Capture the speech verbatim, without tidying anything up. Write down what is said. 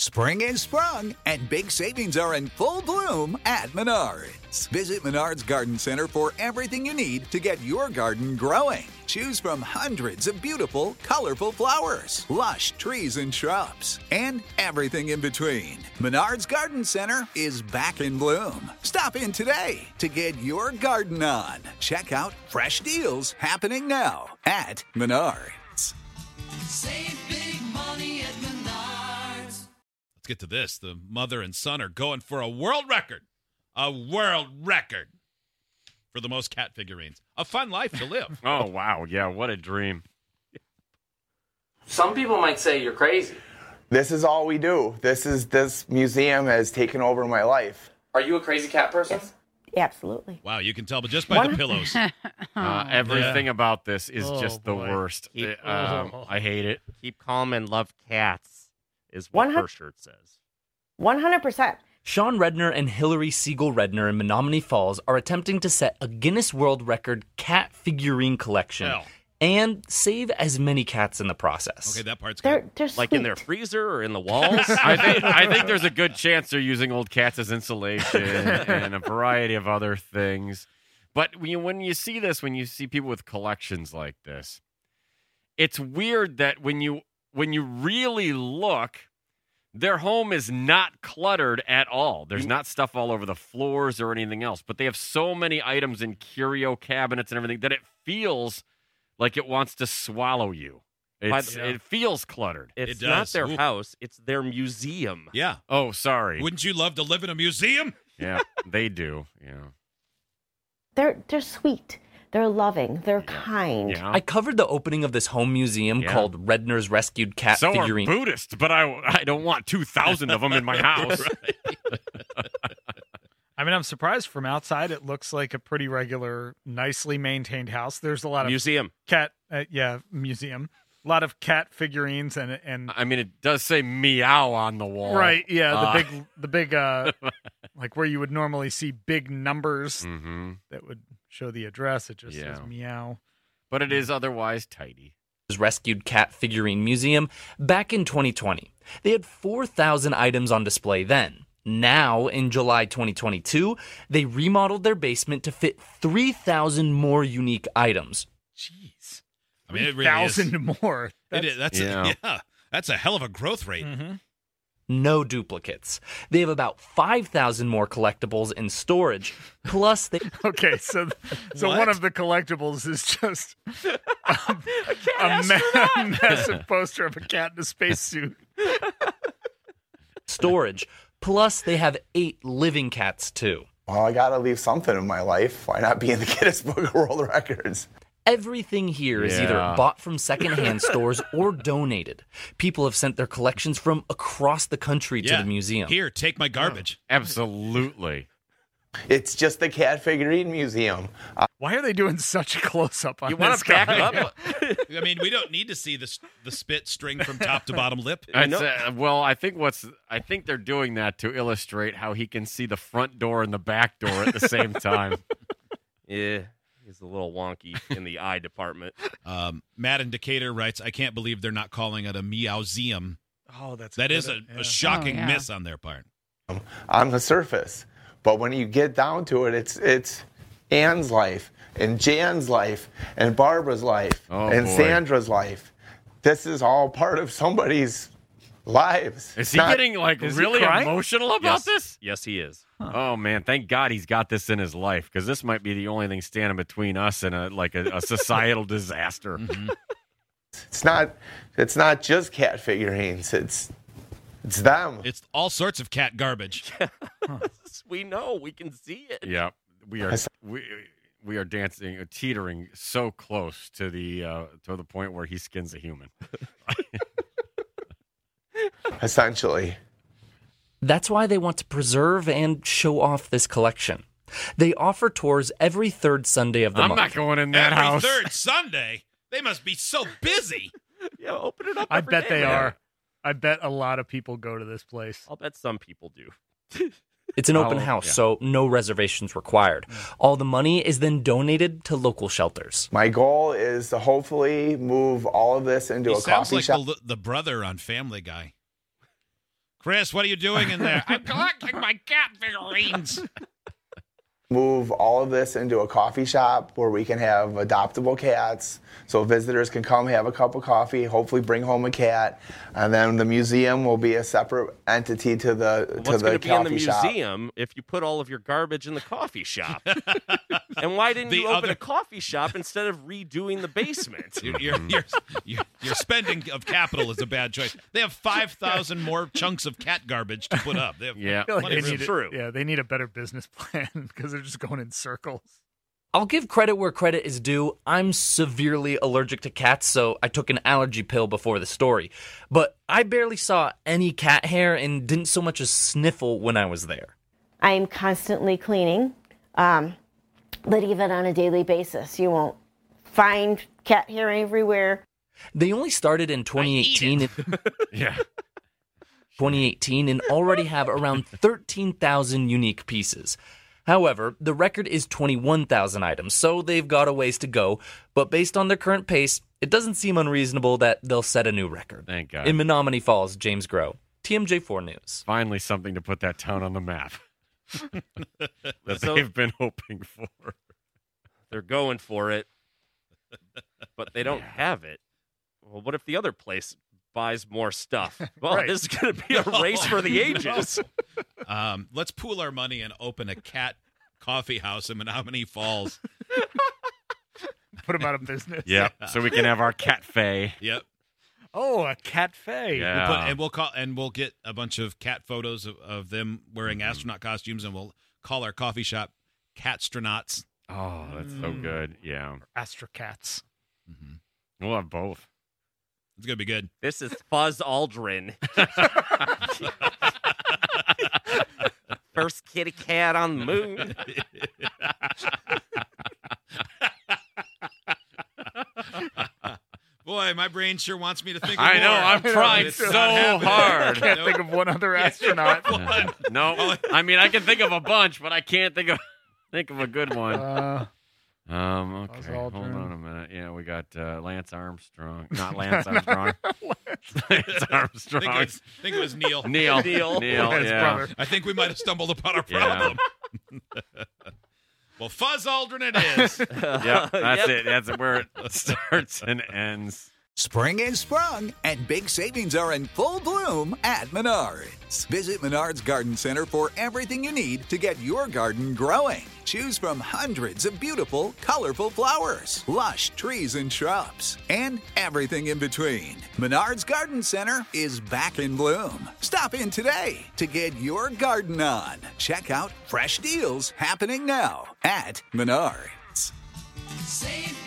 Spring is sprung, and big savings are in full bloom at Menards. Visit Menards Garden Center for everything you need to get your garden growing. Choose from hundreds of beautiful, colorful flowers, lush trees and shrubs, and everything in between. Menards Garden Center is back in bloom. Stop in today to get your garden on. Check out fresh deals happening now at Menards. Save big money at Menards. Let's get to this. The mother and son are going for a world record. A world record for the most cat figurines. A fun life to live. Oh, wow. Yeah, what a dream. Some people might say you're crazy. This is all we do. This is this museum has taken over my life. Are you a crazy cat person? Yes. Absolutely. Wow, you can tell, but just by One- the pillows. Uh, everything Yeah. about this is Oh, just the boy. worst. Keep- Uh, um, oh. I hate it. Keep calm and love cats is what One her hun- shirt says. one hundred percent. Sean Redner and Hillary Siegel Redner in Menominee Falls are attempting to set a Guinness World Record cat figurine collection Hell. and save as many cats in the process. Okay, that part's They're good. they're Like in their sweet. freezer or in the walls? I think I think there's a good chance they're using old cats as insulation and a variety of other things. But when you, when you see this, when you see people with collections like this, it's weird that when you when you really look, their home is not cluttered at all. There's not stuff all over the floors or anything else, but they have so many items in curio cabinets and everything that it feels like it wants to swallow you. It's, the- It feels cluttered. It's It not does. their Ooh. house. It's their museum. Yeah. Oh, sorry. Wouldn't you love to live in a museum? Yeah, they do. Yeah. They're they're sweet. They're loving. They're kind. Yeah. I covered the opening of this home museum Yeah. called Redner's Rescued Cat so Figurine. are Buddhists, but I, I don't want two thousand of them in my house. I mean, I'm surprised from outside. It looks like a pretty regular, nicely maintained house. There's a lot of Museum. cat, uh, yeah, museum. A lot of cat figurines and and I mean, it does say meow on the wall. right, yeah, the Uh, big, the big, uh, like where you would normally see big numbers Mm-hmm. that would show the address. It just Yeah. says meow. But it is otherwise tidy. Rescued Cat Figurine Museum back in twenty twenty. They had four thousand items on display then. Now, in July twenty twenty-two, they remodeled their basement to fit three thousand more unique items. Jeez, I mean, it really thousand is. more. It is. That's Yeah. a, yeah. That's a hell of a growth rate. Mm-hmm. No duplicates. They have about five thousand more collectibles in storage. Plus, they Okay, so so What? one of the collectibles is just um, a, ma- massive poster of a cat in a spacesuit. storage. Plus, they have eight living cats too. Well, I gotta leave something in my life. Why not be in the Guinness Book of World Records? Everything here is either Yeah. bought from secondhand stores or donated. People have sent their collections from across the country to Yeah. the museum. Here, take my garbage. Absolutely. It's just the cat figurine museum. Why are they doing such a close up on You this want to back guy? up? I mean, we don't need to see the s- the spit string from top to bottom lip. I'd know- say- well, I think what's I think they're doing that to illustrate how he can see the front door and the back door at the same time. Yeah, he's a little wonky in the eye department. Um, Matt in Decatur writes, I can't believe they're not calling it a meowseum. Oh, that's That good. is a, Yeah. a shocking Oh, yeah. miss on their part. On the surface. But when you get down to it, it's it's Anne's life and Jan's life and Barbara's life Oh, and boy. Sandra's life. This is all part of somebody's lives. Is It's he not- getting like Is he really crying? emotional about Yes. this? Yes, he is. Oh man, thank God he's got this in his life because this might be the only thing standing between us and a like a, a societal disaster. It's not it's not just cat figurines. It's it's them. It's all sorts of cat garbage. We know. We can see it. Yeah, we are I s- we we are dancing, uh, teetering so close to the uh, to the point where he skins a human. Essentially. That's why they want to preserve and show off this collection. They offer tours every third Sunday of the I'm month. not going in that Every house. third Sunday, they must be so busy. Yeah, open it up. I every bet day, they man. are. I bet a lot of people go to this place. I'll bet some people do. It's an open Oh, house, yeah. so no reservations required. All the money is then donated to local shelters. My goal is to hopefully move all of this into He a sounds coffee like shop. the, the brother on Family Guy. Chris, what are you doing in there? I'm collecting my cat figurines. Move all of this into a coffee shop where we can have adoptable cats, so visitors can come have a cup of coffee, hopefully bring home a cat, and then the museum will be a separate entity to the Well, to what's the going to be in the coffee shop. museum if you put all of your garbage in the coffee shop? And why didn't The you open other- a coffee shop instead of redoing the basement? Your, your, your, your, your spending of capital is a bad choice. They have five thousand more chunks of cat garbage to put up. They have Yeah. I feel like plenty they of need room. a, yeah, they need a better business plan because they're just going in circles. I'll give credit where credit is due. I'm severely allergic to cats, so I took an allergy pill before the story. But I barely saw any cat hair and didn't so much as sniffle when I was there. I'm constantly cleaning, um, but even on a daily basis, you won't find cat hair everywhere. They only started in twenty eighteen. Yeah. twenty eighteen and already have around thirteen thousand unique pieces. However, the record is twenty-one thousand items, so they've got a ways to go. But based on their current pace, it doesn't seem unreasonable that they'll set a new record. Thank God. In Menominee Falls, James Grow, T M J four News. Finally, something to put that town on the map that So- they've been hoping for. They're going for it, but they don't have it. Well, what if the other place buys more stuff? Well, Right. this is going to be a race for the ages. Um, let's pool our money and open a cat coffee house in Menominee Falls. Put them out of business. Yeah. So we can have our cat fay. Yep. Oh, a cat fay. Yeah. We'll put, and we'll call and we'll get a bunch of cat photos of, of them wearing astronaut costumes, and we'll call our coffee shop Catstronauts. Oh, that's so Mm. good. Yeah. Astra cats. Mm-hmm. We'll have both. It's gonna be good. This is Fuzz Aldrin. First kitty cat on the moon. Boy, my brain sure wants me to think. Of I know. more. I'm trying It's so not happening. hard. Can't Nope. think of one other astronaut. One. No, I mean I can think of a bunch, but I can't think of think of a good one. Uh, Um, Buzz okay, hold Aldrin. on a minute. Yeah, we got uh, Lance Armstrong, not Lance Armstrong. Lance I Armstrong. think it was, I think it was Neil. Neil. Neil. Neil. his Yeah. brother. I think we might have stumbled upon our Yeah. problem. Well, Fuzz Aldrin it is. Yep, that's Yep. it. That's where it starts and ends. Spring is sprung, and big savings are in full bloom at Menards. Visit Menards Garden Center for everything you need to get your garden growing. Choose from hundreds of beautiful, colorful flowers, lush trees and shrubs, and everything in between. Menards Garden Center is back in bloom. Stop in today to get your garden on. Check out fresh deals happening now at Menards. Save